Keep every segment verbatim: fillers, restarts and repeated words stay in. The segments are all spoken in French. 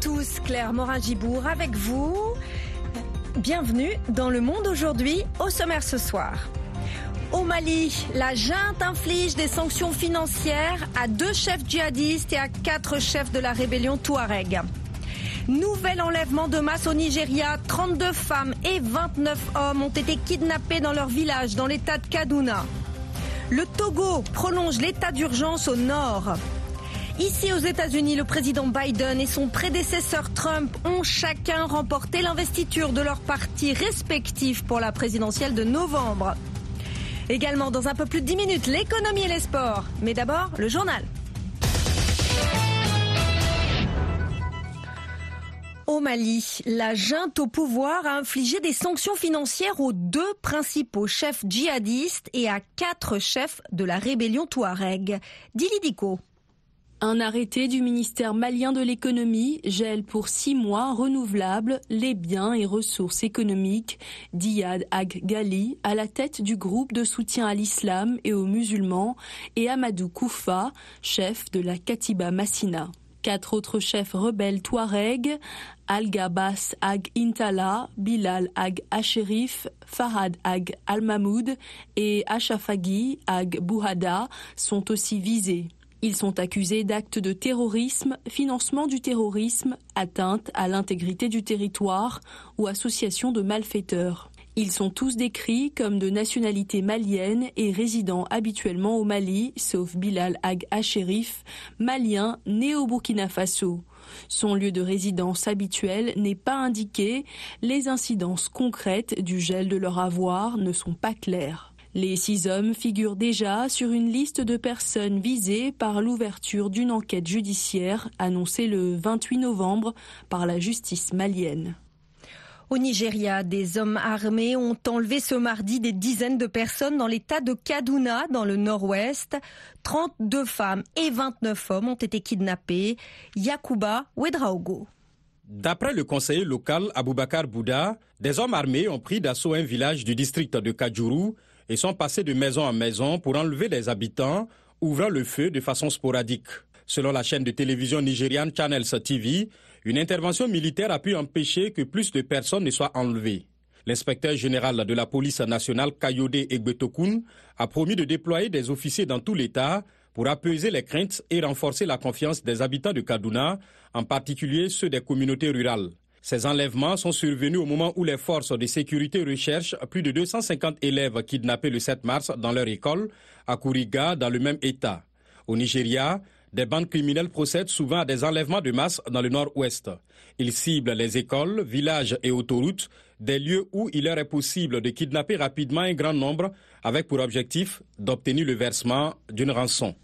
tous, Claire Morin-Gibour avec vous. Bienvenue dans Le Monde aujourd'hui, au sommaire ce soir. Au Mali, la junte inflige des sanctions financières à deux chefs djihadistes et à quatre chefs de la rébellion Touareg. Nouvel enlèvement de masse au Nigeria, trente-deux femmes et vingt-neuf hommes ont été kidnappés dans leur village dans l'état de Kaduna. Le Togo prolonge l'état d'urgence au nord. Ici aux États-Unis, le président Biden et son prédécesseur Trump ont chacun remporté l'investiture de leurs partis respectifs pour la présidentielle de novembre. Également dans un peu plus de dix minutes, l'économie et les sports. Mais d'abord, le journal. Au Mali, la junte au pouvoir a infligé des sanctions financières aux deux principaux chefs djihadistes et à quatre chefs de la rébellion Touareg. Dili Diko. Un arrêté du ministère malien de l'économie gèle pour six mois renouvelables les biens et ressources économiques d'Iyad Ag Ghali à la tête du groupe de soutien à l'islam et aux musulmans et Amadou Koufa, chef de la Katiba Massina. Quatre autres chefs rebelles Touareg, Al-Gabas Ag Intala, Bilal Ag Asherif, Fahad Ag Al-Mahmoud et Achafagi Ag Bouhada sont aussi visés. Ils sont accusés d'actes de terrorisme, financement du terrorisme, atteinte à l'intégrité du territoire ou association de malfaiteurs. Ils sont tous décrits comme de nationalité malienne et résidant habituellement au Mali, sauf Bilal Ag Asherif, malien né au Burkina Faso. Son lieu de résidence habituel n'est pas indiqué. Les incidences concrètes du gel de leur avoir ne sont pas claires. Les six hommes figurent déjà sur une liste de personnes visées par l'ouverture d'une enquête judiciaire annoncée le vingt-huit novembre par la justice malienne. Au Nigeria, des hommes armés ont enlevé ce mardi des dizaines de personnes dans l'état de Kaduna, dans le nord-ouest. trente-deux femmes et vingt-neuf hommes ont été kidnappés. Yakuba Ouedraogo. D'après le conseiller local Aboubakar Bouda, des hommes armés ont pris d'assaut un village du district de Kajuru et sont passés de maison en maison pour enlever les habitants, ouvrant le feu de façon sporadique. Selon la chaîne de télévision nigériane Channels T V, une intervention militaire a pu empêcher que plus de personnes ne soient enlevées. L'inspecteur général de la police nationale Kayode Egbetokun a promis de déployer des officiers dans tout l'État pour apaiser les craintes et renforcer la confiance des habitants de Kaduna, en particulier ceux des communautés rurales. Ces enlèvements sont survenus au moment où les forces de sécurité recherchent plus de deux cent cinquante élèves kidnappés le sept mars dans leur école à Kuriga, dans le même État. Au Nigeria, des bandes criminelles procèdent souvent à des enlèvements de masse dans le nord-ouest. Ils ciblent les écoles, villages et autoroutes, des lieux où il leur est possible de kidnapper rapidement un grand nombre avec pour objectif d'obtenir le versement d'une rançon.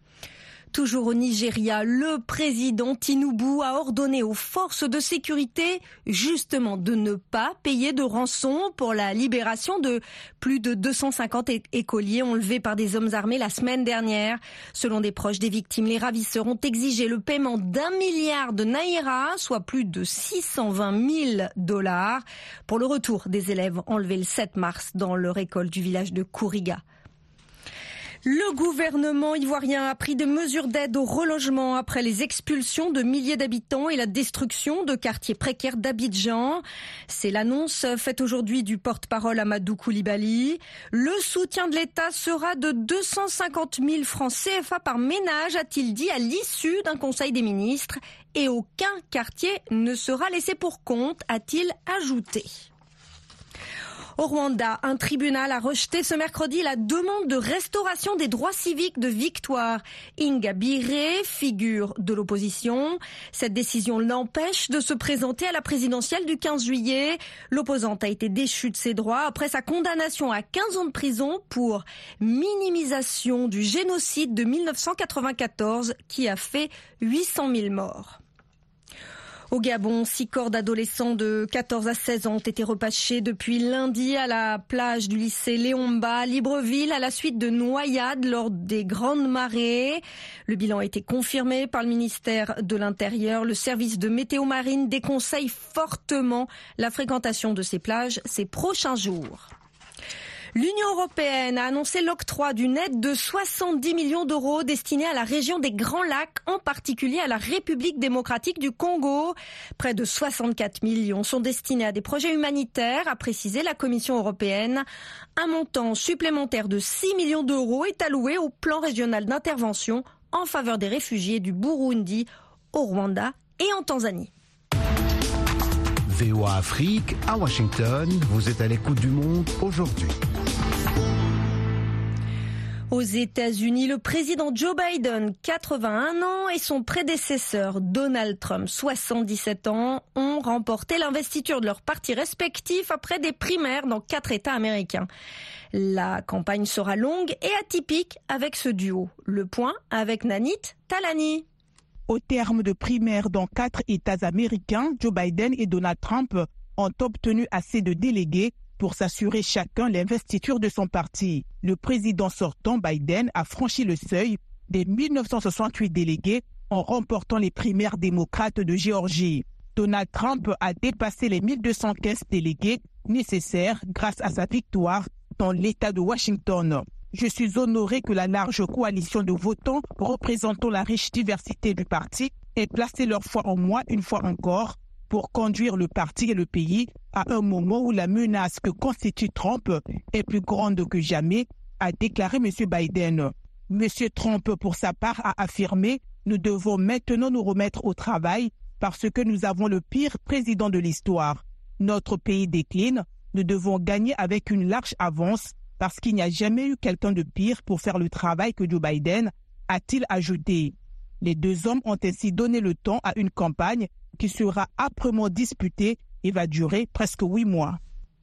Toujours au Nigeria, le président Tinubu a ordonné aux forces de sécurité justement de ne pas payer de rançon pour la libération de plus de deux cent cinquante écoliers enlevés par des hommes armés la semaine dernière. Selon des proches des victimes, les ravisseurs ont exigé le paiement d'un milliard de naira, soit plus de six cent vingt mille dollars, pour le retour des élèves enlevés le sept mars dans leur école du village de Kuriga. Le gouvernement ivoirien a pris des mesures d'aide au relogement après les expulsions de milliers d'habitants et la destruction de quartiers précaires d'Abidjan. C'est l'annonce faite aujourd'hui du porte-parole Amadou Koulibaly. Le soutien de l'État sera de deux cent cinquante mille francs C F A par ménage, a-t-il dit à l'issue d'un conseil des ministres. Et aucun quartier ne sera laissé pour compte, a-t-il ajouté. Au Rwanda, un tribunal a rejeté ce mercredi la demande de restauration des droits civiques de Victoire Ingabire, figure de l'opposition. Cette décision l'empêche de se présenter à la présidentielle du quinze juillet. L'opposante a été déchue de ses droits après sa condamnation à quinze ans de prison pour minimisation du génocide de mille neuf cent quatre-vingt-quatorze qui a fait huit cent mille morts. Au Gabon, six corps d'adolescents de quatorze à seize ans ont été repêchés depuis lundi à la plage du lycée Léomba à Libreville à la suite de noyades lors des grandes marées. Le bilan a été confirmé par le ministère de l'Intérieur. Le service de météo marine déconseille fortement la fréquentation de ces plages ces prochains jours. L'Union européenne a annoncé l'octroi d'une aide de soixante-dix millions d'euros destinée à la région des Grands Lacs, en particulier à la République démocratique du Congo. Près de soixante-quatre millions sont destinés à des projets humanitaires, a précisé la Commission européenne. Un montant supplémentaire de six millions d'euros est alloué au plan régional d'intervention en faveur des réfugiés du Burundi, au Rwanda et en Tanzanie. V O A Afrique, à Washington, vous êtes à l'écoute du monde aujourd'hui. Aux États-Unis, le président Joe Biden, quatre-vingt-un ans, et son prédécesseur Donald Trump, soixante-dix-sept ans, ont remporté l'investiture de leurs partis respectifs après des primaires dans quatre États américains. La campagne sera longue et atypique avec ce duo. Le point avec Nanit Talani. Au terme de primaires dans quatre États américains, Joe Biden et Donald Trump ont obtenu assez de délégués pour s'assurer chacun l'investiture de son parti. Le président sortant, Biden, a franchi le seuil des mille neuf cent soixante-huit délégués en remportant les primaires démocrates de Géorgie. Donald Trump a dépassé les mille deux cent quinze délégués nécessaires grâce à sa victoire dans l'État de Washington. Je suis honoré que la large coalition de votants représentant la riche diversité du parti ait placé leur foi en moi une fois encore pour conduire le parti et le pays à un moment où la menace que constitue Trump est plus grande que jamais, a déclaré M. Biden. M. Trump, pour sa part, a affirmé « Nous devons maintenant nous remettre au travail parce que nous avons le pire président de l'histoire. Notre pays décline, nous devons gagner avec une large avance parce qu'il n'y a jamais eu quelqu'un de pire pour faire le travail que Joe Biden », a-t-il ajouté. Les deux hommes ont ainsi donné le temps à une campagne qui sera âprement disputée et va durer presque huit mois.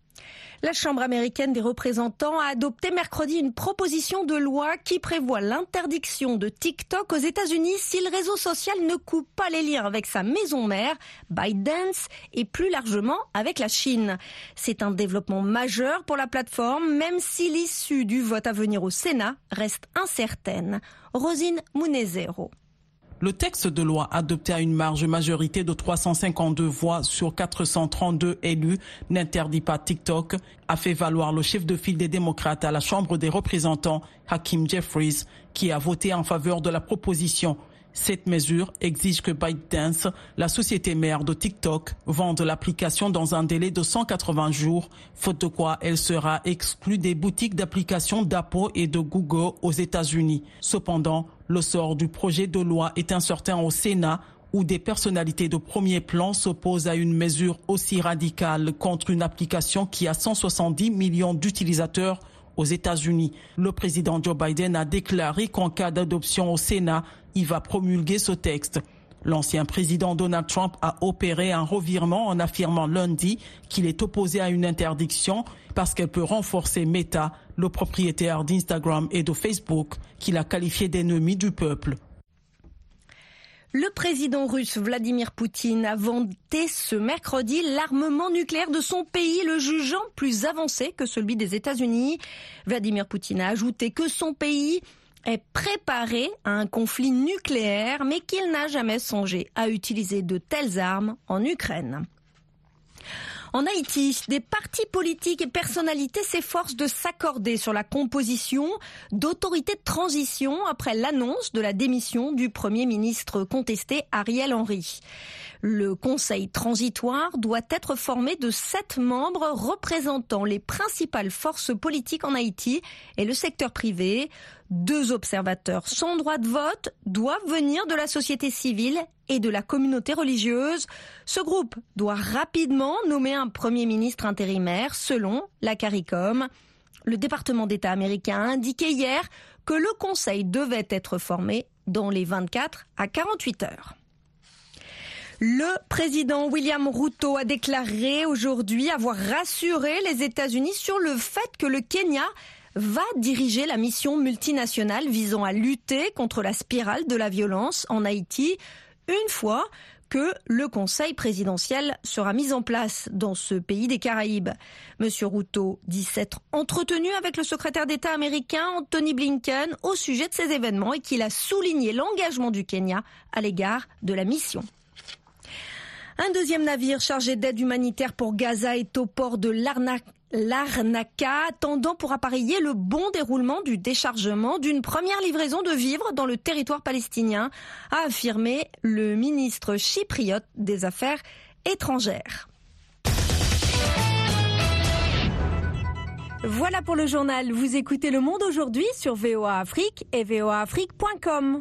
La Chambre américaine des représentants a adopté mercredi une proposition de loi qui prévoit l'interdiction de TikTok aux États-Unis si le réseau social ne coupe pas les liens avec sa maison mère, ByteDance, et plus largement avec la Chine. C'est un développement majeur pour la plateforme, même si l'issue du vote à venir au Sénat reste incertaine. Rosine Munezero. Le texte de loi adopté à une large majorité de trois cent cinquante-deux voix sur quatre cent trente-deux élus n'interdit pas TikTok, a fait valoir le chef de file des démocrates à la Chambre des représentants, Hakeem Jeffries, qui a voté en faveur de la proposition. Cette mesure exige que ByteDance, la société mère de TikTok, vende l'application dans un délai de cent quatre-vingts jours, faute de quoi elle sera exclue des boutiques d'applications d'Apple et de Google aux États-Unis. Cependant, le sort du projet de loi est incertain au Sénat, où des personnalités de premier plan s'opposent à une mesure aussi radicale contre une application qui a cent soixante-dix millions d'utilisateurs aux États-Unis. Le président Joe Biden a déclaré qu'en cas d'adoption au Sénat, il va promulguer ce texte. L'ancien président Donald Trump a opéré un revirement en affirmant lundi qu'il est opposé à une interdiction parce qu'elle peut renforcer Meta, le propriétaire d'Instagram et de Facebook, qu'il a qualifié d'ennemi du peuple. Le président russe Vladimir Poutine a vanté ce mercredi l'armement nucléaire de son pays, le jugeant plus avancé que celui des États-Unis. Vladimir Poutine a ajouté que son pays est préparé à un conflit nucléaire, mais qu'il n'a jamais songé à utiliser de telles armes en Ukraine. En Haïti, des partis politiques et personnalités s'efforcent de s'accorder sur la composition d'autorités de transition après l'annonce de la démission du Premier ministre contesté Ariel Henry. Le conseil transitoire doit être formé de sept membres représentant les principales forces politiques en Haïti et le secteur privé. Deux observateurs sans droit de vote doivent venir de la société civile et de la communauté religieuse. Ce groupe doit rapidement nommer un Premier ministre intérimaire selon la CARICOM. Le département d'État américain a indiqué hier que le conseil devait être formé dans les vingt-quatre à quarante-huit heures. Le président William Ruto a déclaré aujourd'hui avoir rassuré les États-Unis sur le fait que le Kenya va diriger la mission multinationale visant à lutter contre la spirale de la violence en Haïti une fois que le conseil présidentiel sera mis en place dans ce pays des Caraïbes. Monsieur Ruto dit s'être entretenu avec le secrétaire d'État américain Anthony Blinken au sujet de ces événements et qu'il a souligné l'engagement du Kenya à l'égard de la mission. Un deuxième navire chargé d'aide humanitaire pour Gaza est au port de Larnaca Larnaca, attendant pour appareiller le bon déroulement du déchargement d'une première livraison de vivres dans le territoire palestinien, a affirmé le ministre chypriote des Affaires étrangères. Voilà pour le journal. Vous écoutez Le Monde aujourd'hui sur V O A Afrique et v o a afrique point com.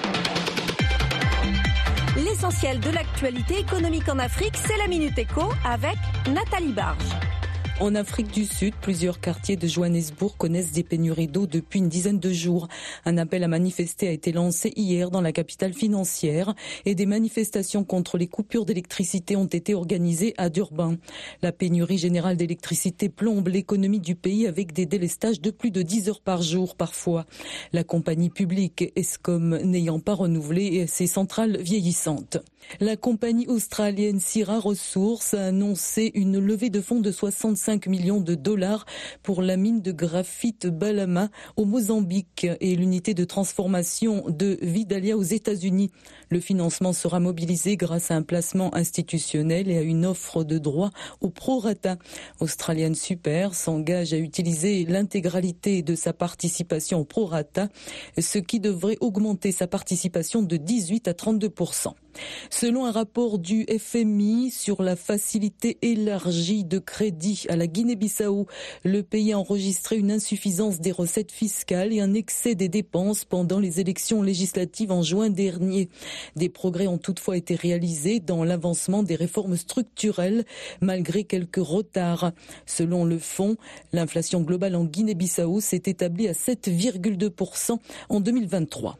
L'essentiel de l'actualité économique en Afrique, c'est la Minute Éco avec Nathalie Barge. En Afrique du Sud, plusieurs quartiers de Johannesburg connaissent des pénuries d'eau depuis une dizaine de jours. Un appel à manifester a été lancé hier dans la capitale financière et des manifestations contre les coupures d'électricité ont été organisées à Durban. La pénurie générale d'électricité plombe l'économie du pays avec des délestages de plus de dix heures par jour parfois. La compagnie publique Eskom n'ayant pas renouvelé ses centrales vieillissantes. La compagnie australienne Syrah Resources a annoncé une levée de fonds de soixante-cinq millions de dollars pour la mine de graphite Balama au Mozambique et l'unité de transformation de Vidalia aux États-Unis. Le financement sera mobilisé grâce à un placement institutionnel et à une offre de droit au prorata. Australian Super s'engage à utiliser l'intégralité de sa participation au prorata, ce qui devrait augmenter sa participation de dix-huit à trente-deux pour cent. Selon un rapport du F M I sur la facilité élargie de crédit à la Guinée-Bissau, le pays a enregistré une insuffisance des recettes fiscales et un excès des dépenses pendant les élections législatives en juin dernier. Des progrès ont toutefois été réalisés dans l'avancement des réformes structurelles, malgré quelques retards. Selon le fonds, l'inflation globale en Guinée-Bissau s'est établie à sept virgule deux pour cent en deux mille vingt-trois.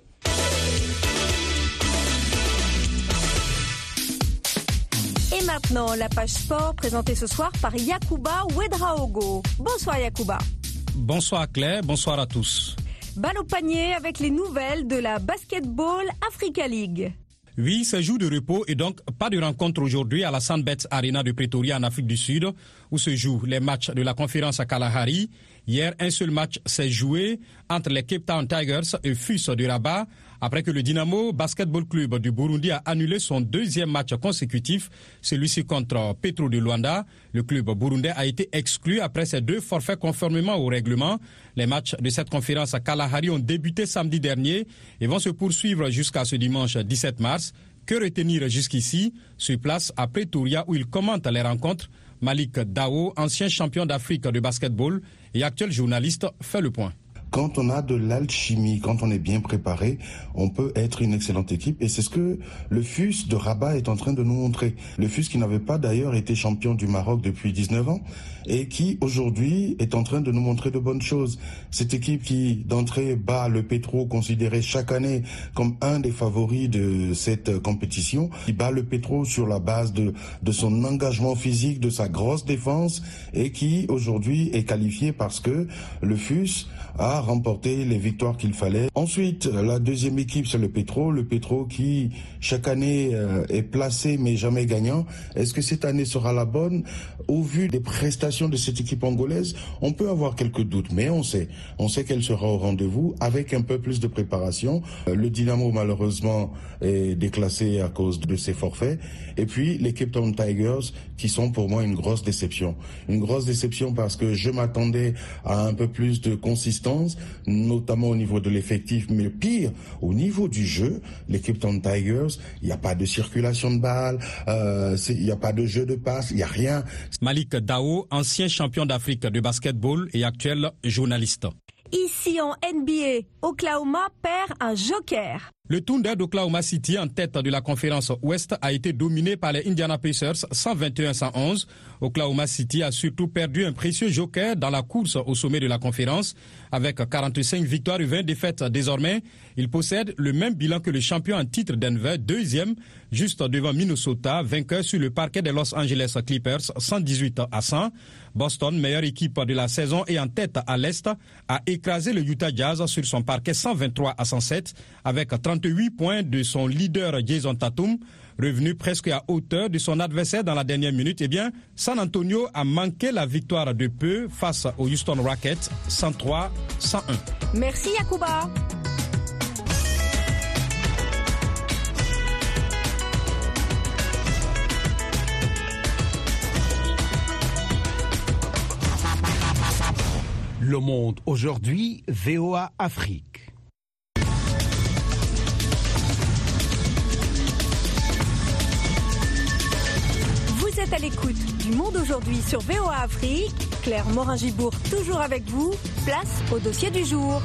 Et maintenant, la page sport présentée ce soir par Yacouba Ouedraogo. Bonsoir Yacouba. Bonsoir Claire, bonsoir à tous. Balle au panier avec les nouvelles de la Basketball Africa League. Oui, c'est jour de repos et donc pas de rencontre aujourd'hui à la Sandbet Arena de Pretoria en Afrique du Sud où se jouent les matchs de la conférence à Kalahari. Hier, un seul match s'est joué entre les Cape Town Tigers et F U S de Rabat après que le Dynamo Basketball Club du Burundi a annulé son deuxième match consécutif, celui-ci contre Petro de Luanda. Le club burundais a été exclu après ces deux forfaits conformément au règlement. Les matchs de cette conférence à Kalahari ont débuté samedi dernier et vont se poursuivre jusqu'à ce dimanche dix-sept mars. Que retenir jusqu'ici? Sur place à Pretoria où il commente les rencontres, Malik Dao, ancien champion d'Afrique de basketball et actuel journaliste, fait le point. Quand on a de l'alchimie, quand on est bien préparé, on peut être une excellente équipe. Et c'est ce que le F U S de Rabat est en train de nous montrer. Le F U S qui n'avait pas d'ailleurs été champion du Maroc depuis dix-neuf ans et qui aujourd'hui est en train de nous montrer de bonnes choses. Cette équipe qui d'entrée bat le Petro, considéré chaque année comme un des favoris de cette compétition, qui bat le Petro sur la base de, de son engagement physique, de sa grosse défense et qui aujourd'hui est qualifié parce que le F U S a remporté les victoires qu'il fallait. Ensuite, la deuxième équipe, c'est le Petro. Le Petro qui, chaque année, euh, est placé mais jamais gagnant. Est-ce que cette année sera la bonne? Au vu des prestations de cette équipe angolaise, on peut avoir quelques doutes, mais on sait. On sait qu'elle sera au rendez-vous avec un peu plus de préparation. Euh, le Dynamo, malheureusement, est déclassé à cause de ses forfaits. Et puis, les Cape Town Tigers, qui sont pour moi une grosse déception. Une grosse déception parce que je m'attendais à un peu plus de consistance, notamment au niveau de l'effectif, mais pire, au niveau du jeu, les Cape Town Tigers, il n'y a pas de circulation de balles, euh, il n'y a pas de jeu de passe, il n'y a rien. Malik Dao, ancien champion d'Afrique de basketball et actuel journaliste. Ici en N B A, Oklahoma perd un joker. Le Thunder d'Oklahoma City, en tête de la conférence Ouest, a été dominé par les Indiana Pacers cent vingt et un à cent onze. Oklahoma City a surtout perdu un précieux joker dans la course au sommet de la conférence. Avec quarante-cinq victoires et vingt défaites désormais, il possède le même bilan que le champion en titre Denver, deuxième, juste devant Minnesota, vainqueur sur le parquet des Los Angeles Clippers, cent dix-huit à cent. Boston, meilleure équipe de la saison et en tête à l'Est, a écrasé le Utah Jazz sur son parquet cent vingt-trois à cent sept avec trente-huit points de son leader Jason Tatum. Revenu presque à hauteur de son adversaire dans la dernière minute, eh bien, San Antonio a manqué la victoire de peu face aux Houston Rockets, cent trois à cent un. Merci Yacouba. Le Monde aujourd'hui, V O A Afrique. Vous êtes à l'écoute du Monde aujourd'hui sur V O A Afrique. Claire Morin-Gibourg toujours avec vous. Place au dossier du jour.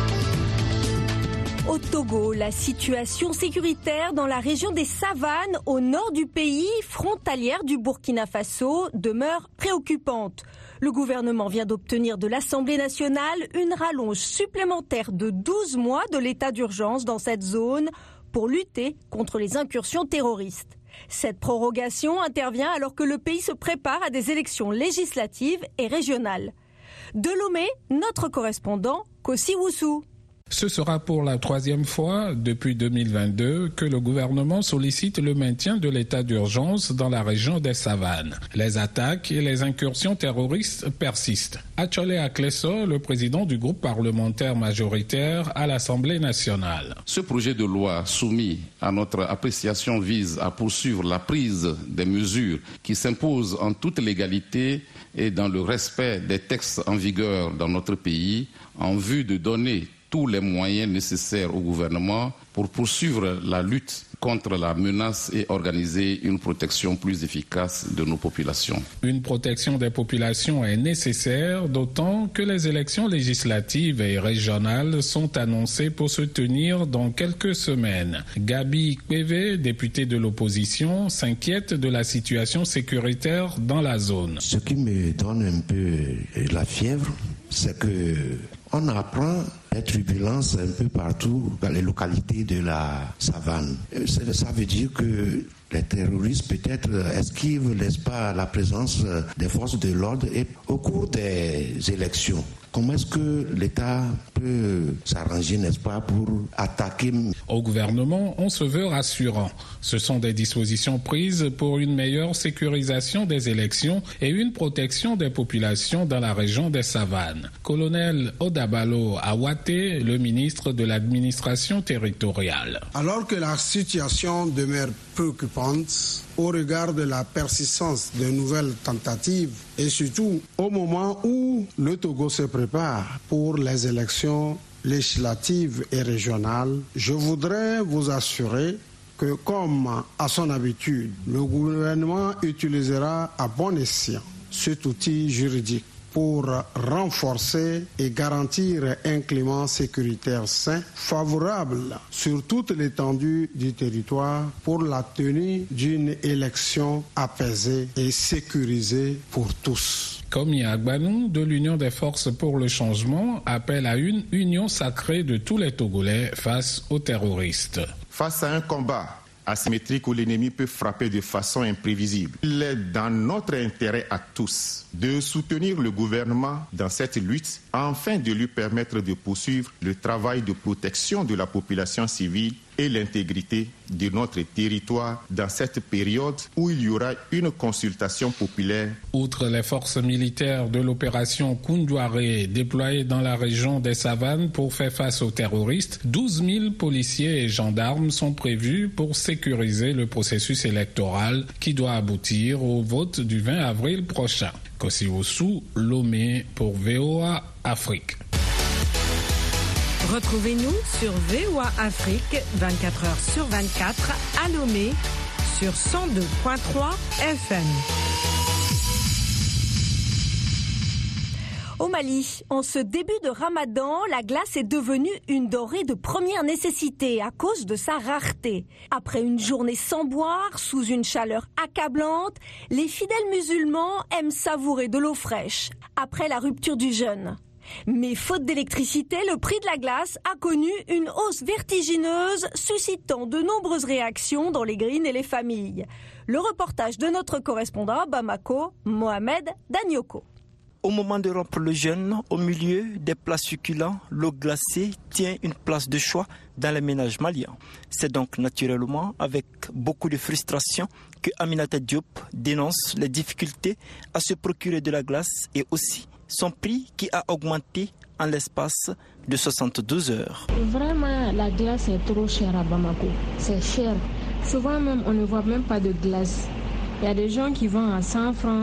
Au Togo, la situation sécuritaire dans la région des savanes au nord du pays, frontalière du Burkina Faso, demeure préoccupante. Le gouvernement vient d'obtenir de l'Assemblée nationale une rallonge supplémentaire de douze mois de l'état d'urgence dans cette zone pour lutter contre les incursions terroristes. Cette prorogation intervient alors que le pays se prépare à des élections législatives et régionales. De Lomé, notre correspondant, Kossi Woussou. Ce sera pour la troisième fois depuis deux mille vingt-deux que le gouvernement sollicite le maintien de l'état d'urgence dans la région des savanes. Les attaques et les incursions terroristes persistent. Achole Akleso, le président du groupe parlementaire majoritaire à l'Assemblée nationale. Ce projet de loi soumis à notre appréciation vise à poursuivre la prise des mesures qui s'imposent en toute légalité et dans le respect des textes en vigueur dans notre pays en vue de donner tous les moyens nécessaires au gouvernement pour poursuivre la lutte contre la menace et organiser une protection plus efficace de nos populations. Une protection des populations est nécessaire, d'autant que les élections législatives et régionales sont annoncées pour se tenir dans quelques semaines. Gabi Kpeve, député de l'opposition, s'inquiète de la situation sécuritaire dans la zone. Ce qui me donne un peu la fièvre, c'est que on apprend les turbulences un peu partout dans les localités de la savane. Ça veut dire que les terroristes peut-être esquivent, n'est-ce pas, la présence des forces de l'ordre et au cours des élections. Comment est-ce que l'État peut s'arranger, n'est-ce pas, pour attaquer? Au gouvernement, on se veut rassurant. Ce sont des dispositions prises pour une meilleure sécurisation des élections et une protection des populations dans la région des savanes. Colonel Odabalo Awate, le ministre de l'administration territoriale. Alors que la situation demeure préoccupante au regard de la persistance de nouvelles tentatives et surtout au moment où le Togo se prépare pour les élections législatives et régionales, je voudrais vous assurer que, comme à son habitude, le gouvernement utilisera à bon escient cet outil juridique pour renforcer et garantir un climat sécuritaire sain, favorable sur toute l'étendue du territoire pour la tenue d'une élection apaisée et sécurisée pour tous. Komi Agbanou de l'Union des forces pour le changement appelle à une union sacrée de tous les Togolais face aux terroristes. Face à un combat asymétrique où l'ennemi peut frapper de façon imprévisible, il est dans notre intérêt à tous de soutenir le gouvernement dans cette lutte afin de lui permettre de poursuivre le travail de protection de la population civile et l'intégrité de notre territoire dans cette période où il y aura une consultation populaire. Outre les forces militaires de l'opération Koundouaré déployées dans la région des savanes pour faire face aux terroristes, douze mille policiers et gendarmes sont prévus pour sécuriser le processus électoral qui doit aboutir au vote du vingt avril prochain. Kossi Woussou, Lomé pour V O A Afrique. Retrouvez-nous sur V O A Afrique vingt-quatre heures sur vingt-quatre à Lomé sur cent deux virgule trois F M. Au Mali, en ce début de Ramadan, la glace est devenue une denrée de première nécessité à cause de sa rareté. Après une journée sans boire, sous une chaleur accablante, les fidèles musulmans aiment savourer de l'eau fraîche après la rupture du jeûne. Mais faute d'électricité, le prix de la glace a connu une hausse vertigineuse, suscitant de nombreuses réactions dans les grines et les familles. Le reportage de notre correspondant à Bamako, Mohamed Danyoko. Au moment de rompre le jeûne, au milieu des plats succulents, l'eau glacée tient une place de choix dans les ménages maliens. C'est donc naturellement avec beaucoup de frustration que Aminata Diop dénonce les difficultés à se procurer de la glace et aussi son prix qui a augmenté en l'espace de soixante-douze heures. Vraiment, la glace est trop chère à Bamako. C'est cher. Souvent même, on ne voit même pas de glace. Il y a des gens qui vendent à cent francs,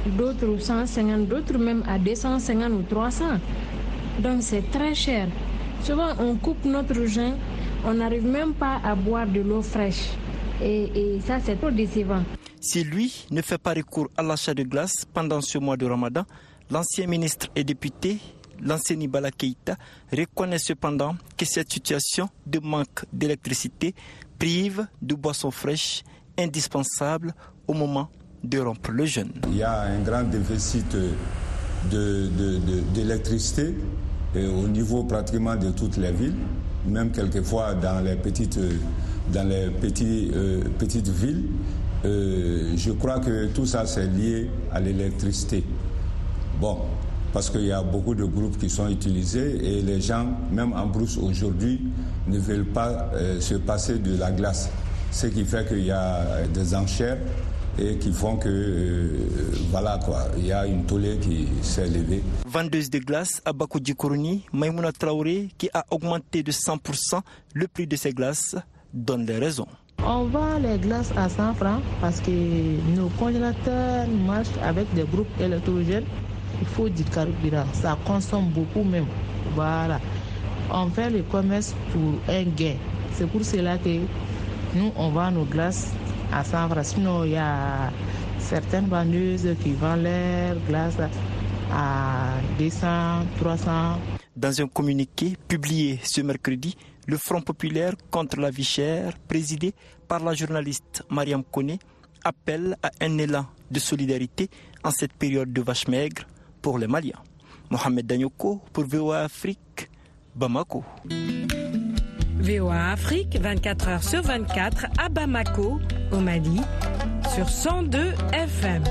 d'autres cent cinquante, d'autres même à deux cent cinquante ou trois cents. Donc c'est très cher. Souvent on coupe notre juin, on n'arrive même pas à boire de l'eau fraîche. Et, et ça c'est trop décevant. Si lui ne fait pas recours à l'achat de glace pendant ce mois de Ramadan, l'ancien ministre et député Lansana Bala Keïta reconnaît cependant que cette situation de manque d'électricité prive de boissons fraîches indispensables au moment de rompre le jeûne. Il y a un grand déficit de, de, de, d'électricité au niveau pratiquement de toutes les villes, même quelquefois dans les petites, dans les petits, euh, petites villes. Euh, je crois que tout ça c'est lié à l'électricité. Bon, parce qu'il y a beaucoup de groupes qui sont utilisés et les gens, même en brousse aujourd'hui, ne veulent pas euh, se passer de la glace. Ce qui fait qu'il y a des enchères et qui font que, euh, voilà quoi, il y a une tollée qui s'est élevée. Vendeuse de glace à Bakoudji-Kourouni, Maïmouna Traoré, qui a augmenté de cent pour cent le prix de ses glaces, donne les raisons. On vend les glaces à cent francs parce que nos congélateurs marchent avec des groupes électrogènes. Il faut du carburant, ça consomme beaucoup même. Voilà. On fait le commerce pour un gain. C'est pour cela que nous, on vend nos glaces à cent francs. Sinon, il y a certaines vendeuses qui vendent leurs glaces à deux cents, trois cents. Dans un communiqué publié ce mercredi, le Front populaire contre la vie chère, présidé par la journaliste Mariam Koné, appelle à un élan de solidarité en cette période de vache maigre pour les Maliens. Mohamed Danyoko pour V O A Afrique, Bamako. V O A Afrique, vingt-quatre heures sur vingt-quatre à Bamako, au Mali, sur cent deux F M.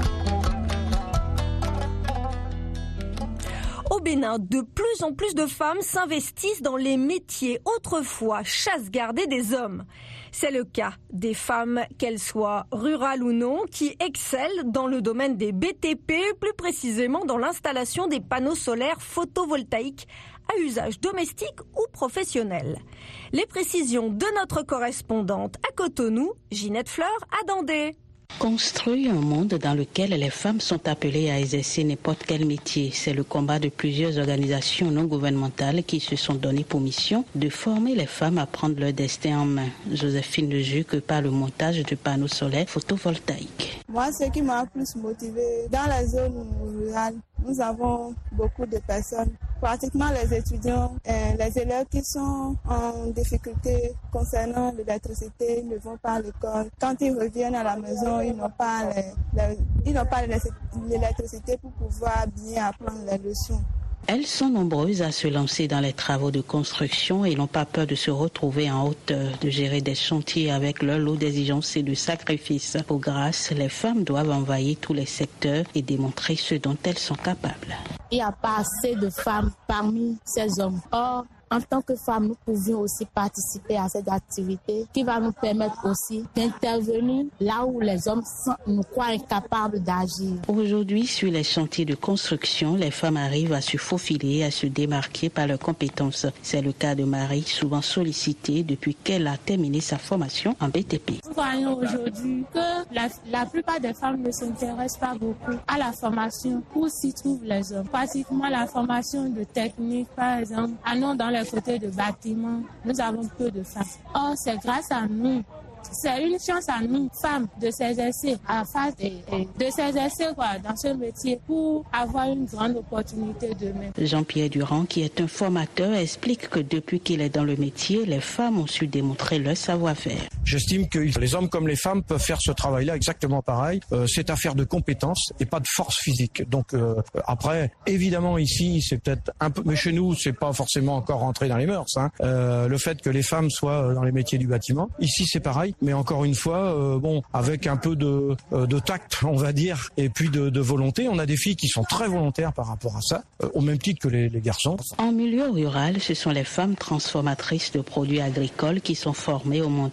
Au Bénin, de plus en plus de femmes s'investissent dans les métiers autrefois chasse-gardés des hommes. C'est le cas des femmes, qu'elles soient rurales ou non, qui excellent dans le domaine des B T P, plus précisément dans l'installation des panneaux solaires photovoltaïques à usage domestique ou professionnel. Les précisions de notre correspondante à Cotonou, Ginette Fleur à Dandé. Construire un monde dans lequel les femmes sont appelées à exercer n'importe quel métier, c'est le combat de plusieurs organisations non gouvernementales qui se sont données pour mission de former les femmes à prendre leur destin en main. Joséphine Lejuc par le montage de panneaux solaires photovoltaïques. Moi, ce qui m'a plus motivée, dans la zone rurale, nous avons beaucoup de personnes, pratiquement les étudiants, et les élèves qui sont en difficulté concernant l'électricité, ils ne vont pas à l'école. Quand ils reviennent à la maison, ils n'ont pas, les, les, ils n'ont pas l'électricité pour pouvoir bien apprendre les leçons. Elles sont nombreuses à se lancer dans les travaux de construction et n'ont pas peur de se retrouver en hauteur, de gérer des chantiers avec leur lot d'exigences et de sacrifices. Pour grâce, les femmes doivent envahir tous les secteurs et démontrer ce dont elles sont capables. Il n'y a pas assez de femmes parmi ces hommes. Or, en tant que femmes, nous pouvions aussi participer à cette activité qui va nous permettre aussi d'intervenir là où les hommes sont, nous croient incapables d'agir. Aujourd'hui, sur les chantiers de construction, les femmes arrivent à se faufiler, à se démarquer par leurs compétences. C'est le cas de Marie, souvent sollicitée depuis qu'elle a terminé sa formation en B T P. Nous voyons aujourd'hui que la, la plupart des femmes ne s'intéressent pas beaucoup à la formation où s'y trouvent les hommes. Pratiquement la formation de technique, par exemple, allons dans les côtés de bâtiments, nous avons peu de femmes. Or, c'est grâce à nous, c'est une chance à nous, femmes, de s'exercer à face de, de s'exercer quoi, dans ce métier pour avoir une grande opportunité demain. Jean-Pierre Durand, qui est un formateur, explique que depuis qu'il est dans le métier, les femmes ont su démontrer leur savoir-faire. J'estime que les hommes comme les femmes peuvent faire ce travail-là exactement pareil. Euh, c'est affaire de compétences et pas de force physique. Donc euh, après, évidemment ici, c'est peut-être un peu, mais chez nous, c'est pas forcément encore rentré dans les mœurs. Hein. Euh, le fait que les femmes soient dans les métiers du bâtiment, ici c'est pareil. Mais encore une fois, euh, bon, avec un peu de, euh, de tact, on va dire, et puis de, de volonté. On a des filles qui sont très volontaires par rapport à ça, euh, au même titre que les, les garçons. En milieu rural, ce sont les femmes transformatrices de produits agricoles qui sont formées au montage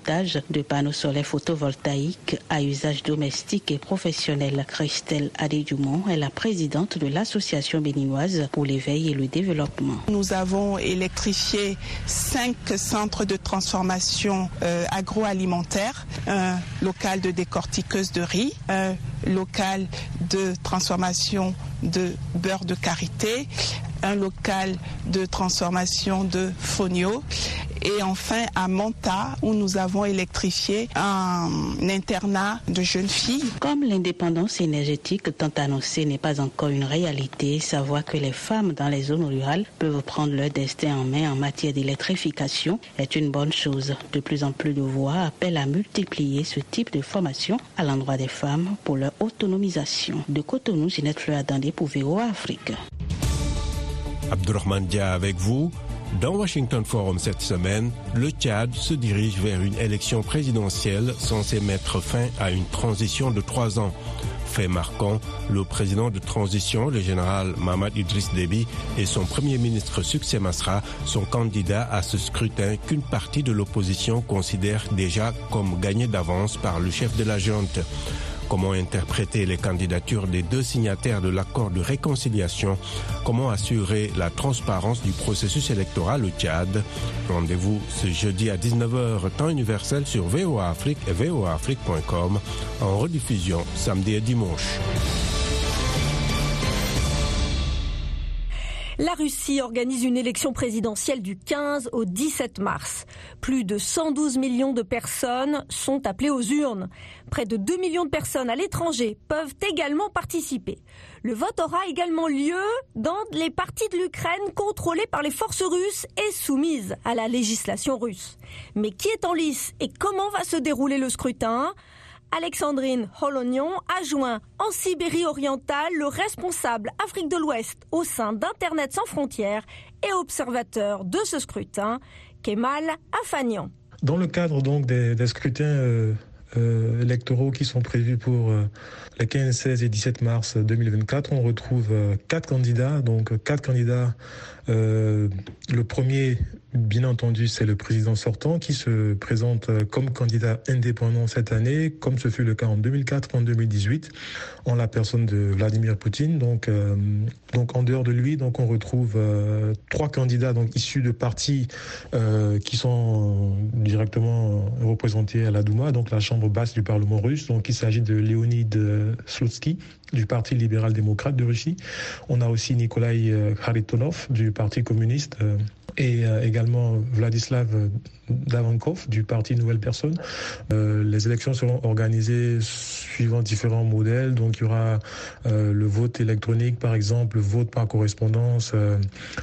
de panneaux solaires photovoltaïques à usage domestique et professionnel. Christelle Adédumont est la présidente de l'Association béninoise pour l'éveil et le développement. Nous avons électrifié cinq centres de transformation euh, agroalimentaire, un local de décortiqueuse de riz, un local de transformation de beurre de karité, un local de transformation de fonio et enfin à Monta où nous avons électrifié un internat de jeunes filles. Comme l'indépendance énergétique tant annoncée n'est pas encore une réalité, savoir que les femmes dans les zones rurales peuvent prendre leur destin en main en matière d'électrification est une bonne chose. De plus en plus de voix appellent à multiplier ce type de formation à l'endroit des femmes pour leur autonomisation. De Cotonou, Ginette Fleur-Dandé pour V O A Afrique. Abdourahmane Dia avec vous. Dans Washington Forum cette semaine, le Tchad se dirige vers une élection présidentielle censée mettre fin à une transition de trois ans. Fait marquant, le président de transition, le général Mahamat Idriss Déby, et son premier ministre Succès Masra sont candidats à ce scrutin qu'une partie de l'opposition considère déjà comme gagné d'avance par le chef de la junte. Comment interpréter les candidatures des deux signataires de l'accord de réconciliation? Comment assurer la transparence du processus électoral au Tchad? Rendez-vous ce jeudi à dix-neuf heures, temps universel sur V O A Afrique et V O A Afrique point com, en rediffusion samedi et dimanche. La Russie organise une élection présidentielle du quinze au dix-sept mars. Plus de cent douze millions de personnes sont appelées aux urnes. Près de deux millions de personnes à l'étranger peuvent également participer. Le vote aura également lieu dans les parties de l'Ukraine contrôlées par les forces russes et soumises à la législation russe. Mais qui est en lice et comment va se dérouler le scrutin ? Alexandrine Holognon a joint en Sibérie orientale le responsable Afrique de l'Ouest au sein d'Internet sans frontières et observateur de ce scrutin, Kemal Afanian. Dans le cadre donc des, des scrutins euh, euh, électoraux qui sont prévus pour euh, les quinze, seize et dix-sept mars deux mille vingt-quatre, on retrouve euh, quatre candidats, donc quatre candidats. Euh, le premier, bien entendu, c'est le président sortant qui se présente comme candidat indépendant cette année, comme ce fut le cas en deux mille quatre, en deux mille dix-huit, en la personne de Vladimir Poutine. Donc, euh, donc en dehors de lui, donc on retrouve euh, trois candidats donc issus de partis euh, qui sont directement représentés à la Douma, donc la chambre basse du Parlement russe. Donc il s'agit de Leonid Slutsky du Parti libéral-démocrate de Russie. On a aussi Nikolai Kharitonov du Parti communiste euh, et euh, également Vladislav Davankov du Parti Nouvelle Personne. Euh, les élections seront organisées suivant différents modèles. Donc il y aura euh, le vote électronique, par exemple, le vote par correspondance, euh,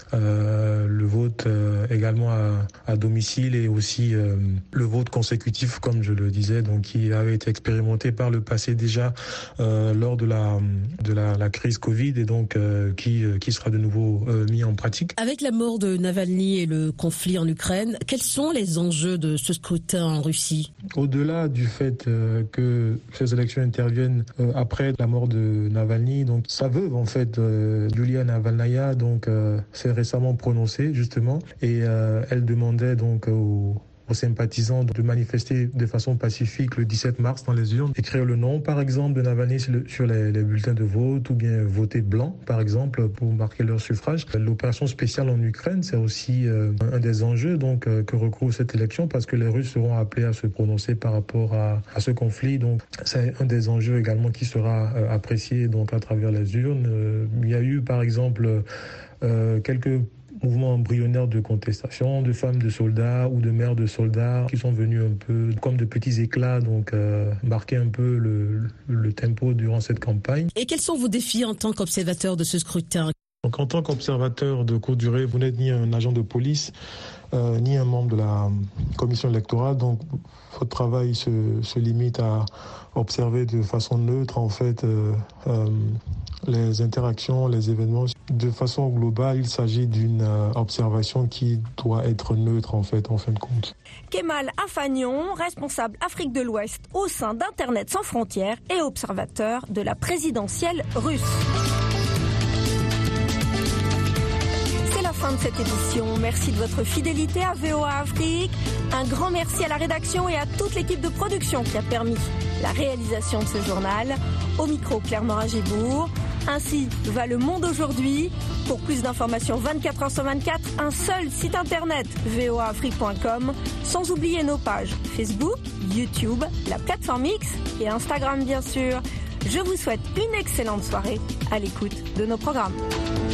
euh, le vote euh, également à, à domicile et aussi euh, le vote consécutif, comme je le disais, donc qui avait été expérimenté par le passé déjà euh, lors de la de la, la crise Covid et donc euh, qui qui sera de nouveau euh, mis en pratique. Avec la mort de Navalny et le conflit en Ukraine, quels sont les enjeux de ce scrutin en Russie? Au-delà du fait euh, que ces élections interviennent euh, après la mort de Navalny, donc sa veuve en fait, euh, Yulia Navalnaya, donc euh, s'est récemment prononcée justement et euh, elle demandait donc aux aux sympathisants de manifester de façon pacifique le dix-sept mars dans les urnes, écrire le nom par exemple de Navalny sur les, les bulletins de vote ou bien voter blanc par exemple pour marquer leur suffrage. L'opération spéciale en Ukraine, c'est aussi euh, un des enjeux donc euh, que recouvre cette élection parce que les Russes seront appelés à se prononcer par rapport à, à ce conflit. Donc c'est un des enjeux également qui sera euh, apprécié donc à travers les urnes. Euh, il y a eu par exemple euh, quelques mouvement embryonnaire de contestation, de femmes de soldats ou de mères de soldats qui sont venus un peu comme de petits éclats, donc euh, marquer un peu le, le tempo durant cette campagne. Et quels sont vos défis en tant qu'observateur de ce scrutin? Donc, en tant qu'observateur de courte durée, vous n'êtes ni un agent de police, euh, ni un membre de la commission électorale. Donc, votre travail se, se limite à observer de façon neutre, en fait, euh, euh, les interactions, les événements. De façon globale, il s'agit d'une euh, observation qui doit être neutre, en fait, en fin de compte. Kemal Afanian, responsable Afrique de l'Ouest au sein d'Internet sans frontières et observateur de la présidentielle russe. C'est la fin fin de cette édition. Merci de votre fidélité à V O A Afrique. Un grand merci à la rédaction et à toute l'équipe de production qui a permis la réalisation de ce journal. Au micro, Claire Morin-Gibourg. Ainsi va le monde aujourd'hui. Pour plus d'informations vingt-quatre heures sur vingt-quatre, un seul site internet, v o a afrique point com, sans oublier nos pages Facebook, YouTube, la plateforme X et Instagram bien sûr. Je vous souhaite une excellente soirée à l'écoute de nos programmes.